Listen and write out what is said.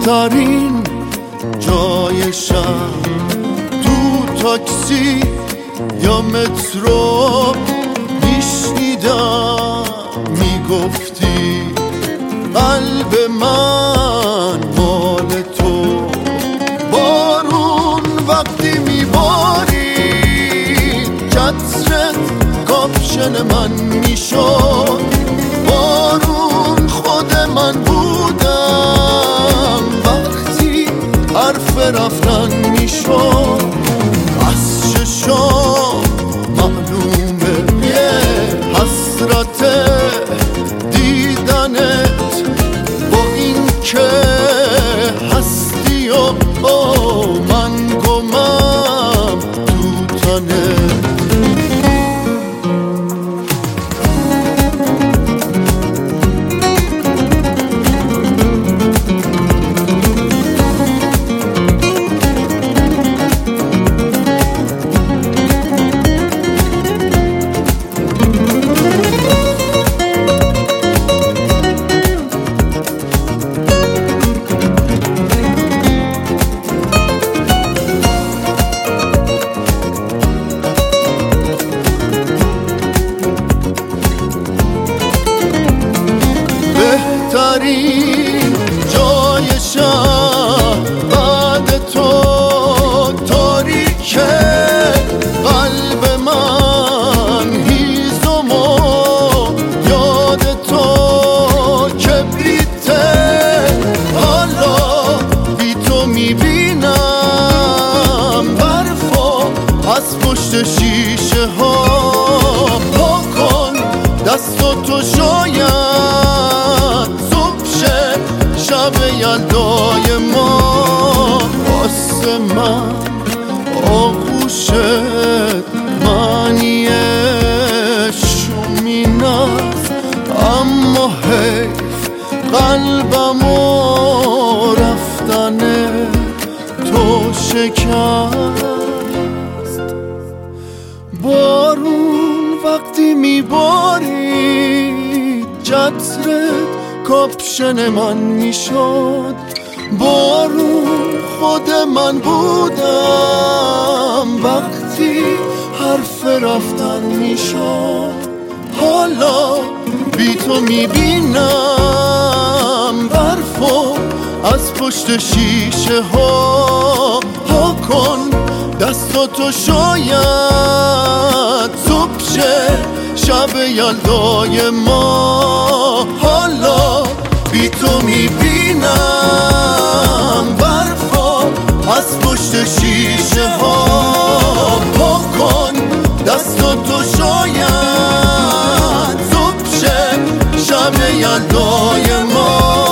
بهترین جای شب تو تاکسی یا مترو میشنیدم میگفتی قلب من مال تو. بارون وقتی میباری چترت کاپشن من میشد. بارون خود من بودم وقتی حرف رفتن میشد. از چشام معلومه یه حسرت دیدنت با این که هستی و من گمم تو تنت. بهترین جای شهر بعد تو تاریکه. قلب من هیزم و یاد تو کبریته. حالا بی تو میبینم برفا از پشت شیشه ها. پا کن دست تو شاید شب یلدای ما واسه من آغوشت معنی شومین است. اما حیف قلبمو رفتن تو شکست. بارون وقتی میبارید چترت کاپشن من میشد. بارون خود من بودم وقتی حرف رفتن میشد. حالا بی تو میبینم برفو از پشت شیشه ها. ها کن دستاتو شاید صبح شه شب یلدای ما. حالا بی تو میبینم برفا از پشت شیشه ها. پا کن دستاتو شاید صبح شه شب یلدای ما.